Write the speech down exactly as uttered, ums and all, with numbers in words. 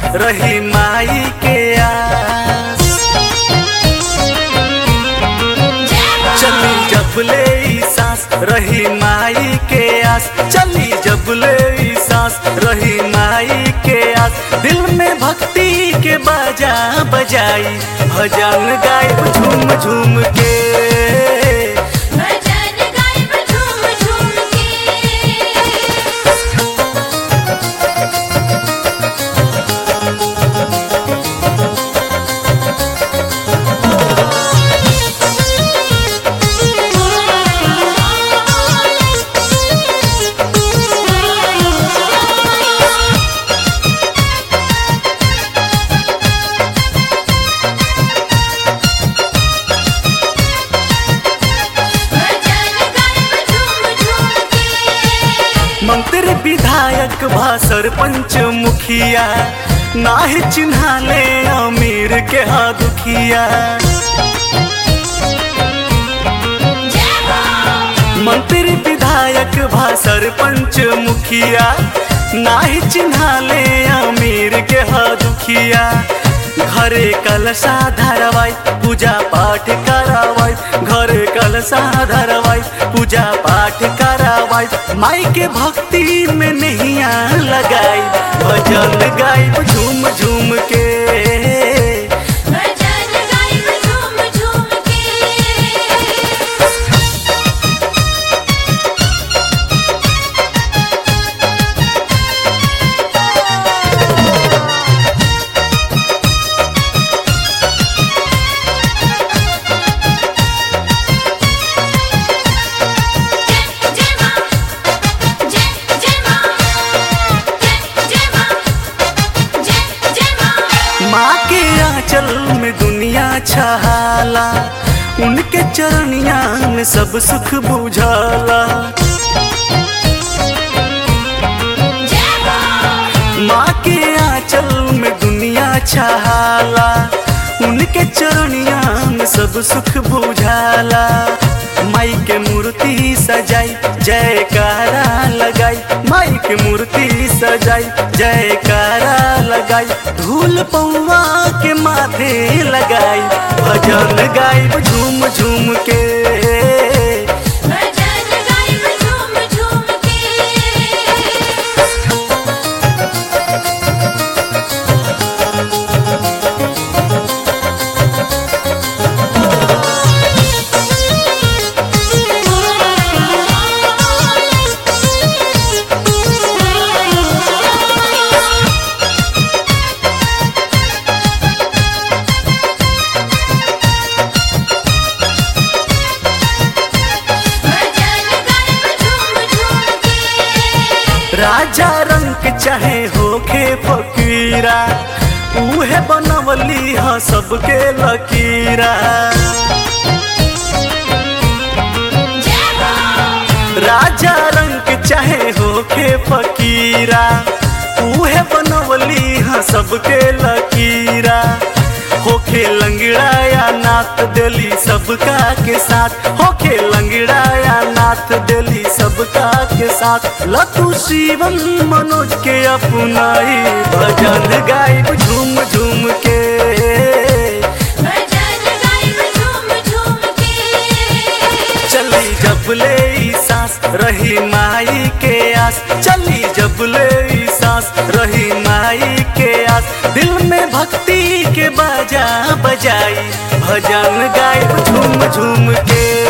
रही माई के आस। चली जब ले ई सांस रही माई के आस, चली जब ले ई सांस रही माई के आस। दिल में भक्ति के बाजा बजाई, भजन गायब झूम झूम के, भजन गायब झूम झूम के। मंत्री विधायक भा सरपंच मुखिया, नाहि चिन्हा ले अमीर के हा दुखिया। मंत्री विधायक भा सरपंच मुखिया, नाहि चिन्हा ले अमीर के हा दुखिया। घरे कलशा धरवाई पूजा पाठ करावाई, घरे कलशा धरवाई पूजा पाठ करावाई। माई के भक्ति में नैया लगाई, भजन गायब झूम झूम के, भजन गायब झूम झूम के। माँ के आंचल में दुनिया छहाला, उनके चरनिया में सब सुख बुझाला। माँ के आंचल में दुनिया छहाला, उनके चरनिया में सब सुख बुझाला। माई के मूर्ति सजाई जयकारा लगाई, माई के मूर्ति सजाई जयकारा लगाई। धूल पौवा के माथे लगाई, भजन गायब झूम झूम के, भजन गायब झूम झूम के। राजा रंग चाहे होखे फकीरा, उहे बनवली ह सबके लकीरा। राजा रंग चाहे होखे फकीरा, उहे बनवली ह सबके लकीरा। होखे लंगड़ा या नाथ देली सबका के साथ, होखे लंगड़ा या नाथ देली सबका के साथ। लतु शिवम मनोज के अपनाई, भजन गायब झूम झूम के, भजन गायब झूम झूम के। चली जब ले ई सांस रही माई के आस, चली जब ले ई सांस रही माई के आस। दिल में भक्ति के बाजा बजाई, भजन गायब झूम झूम के।